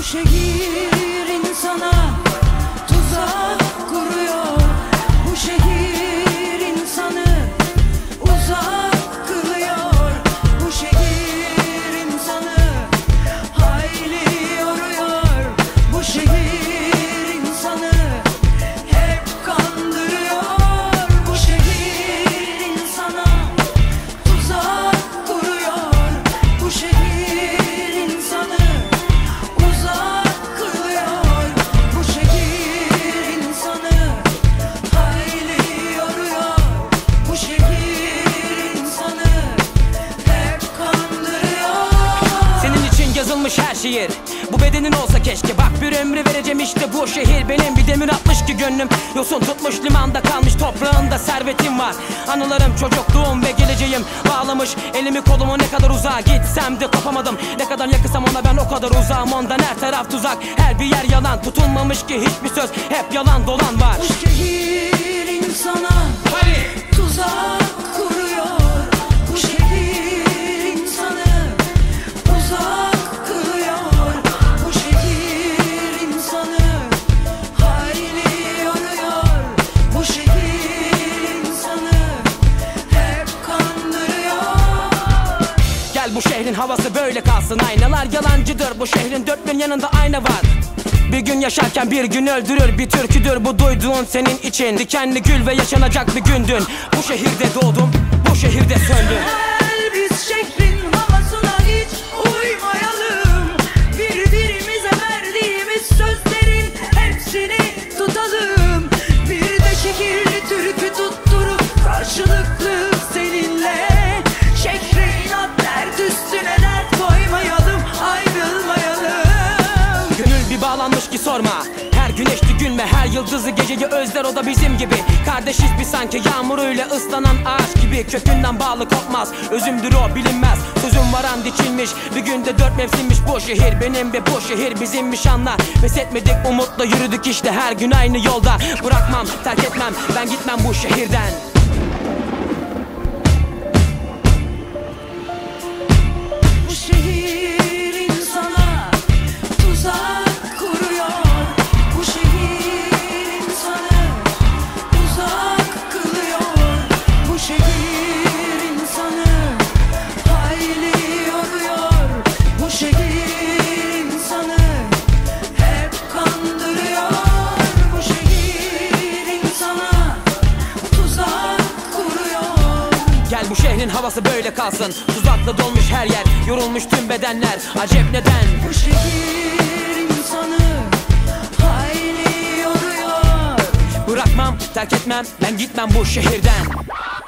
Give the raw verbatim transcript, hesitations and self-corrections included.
şehir insana tuzak kuruyor. Bu şehir insanı uzak kılıyor. Bu şehir insanı hayli yoruyor. Bu şehir insanı hep kandırıyor. Bu şehir insana tuzak kuruyor. Bu şehir insanı uzak kılıyor. Bu şehir insanı hayli yoruyor. Bu şehir insanı hep kandırıyor. Senin için yazılmış her şiir, bu bedenin olsa keşke. Bak bir ömrü vereceğim işte bu şehir benim. Bir demir atmış ki gönlüm yosun tutmuş, limanda kalmış toprağında servetim var. Anılarım, çocukluğum ve geleceğim bağlamış elimi kolumu. Ne kadar uzağa gitsem de kopamadım. Ne kadar yakınsam ona ben o kadar uzağım. Ondan her taraf tuzak, her bir yer yalan. Tutulmamış ki hiçbir söz, hep yalan dolan var. Bu şehir insana tuzak kuruyor. Bu şehir insanı uzak kılıyor. Bu şehir insanı hayli yoruyor. Bu şehir insanı hep kandırıyor. Gel bu şehrin havası böyle kalsın. Aynalar yalancıdır, bu şehrin dört bir yanında ayna var. Bir gün yaşarken bir gün öldürür, bir türküdür bu duyduğun senin için. Dikenli gül ve yaşanacak bir gündün. Bu şehirde doğdum, bu şehirde söndüm. Gel biz şehrin havasına hiç uymayalım. Birbirimize verdiğimiz sözlerin hepsini tutalım. Bir de şehirli türkü tutturup karşılıklı seninle şehre inat dert üstüne dert koymayalım, ayrılmayalım. Gönül bir bağlanmış ki sorma. Her güneşli gün ve her yıldızlı geceyi özler, o da bizim gibi. Kardeşiz bir sanki, yağmuruyla ıslanan ağaç gibi. Kökünden bağlı kopmaz, özümdür o bilinmez. Sözüm varan dikilmiş, bir günde dört mevsimmiş bu şehir benim ve bu şehir bizimmiş anla. Pes etmedik, umutla yürüdük işte her gün aynı yolda. Bırakmam, terk etmem, ben gitmem bu şehirden. Bu şehir insana tuzak kuruyor. Bu şehir insanı uzak kılıyor. Bu şehir insanı hayli yoruyor. Bu şehir insanı hep kandırıyor. Bu şehir insana tuzak kuruyor. Gel bu şehrin havası böyle kalsın. Tuzakla dolmuş her yer, yorulmuş tüm bedenler. Acep neden? Bu şehir insanı hayli yoruyor. Bırakmam, terk etmem, ben gitmem bu şehirden.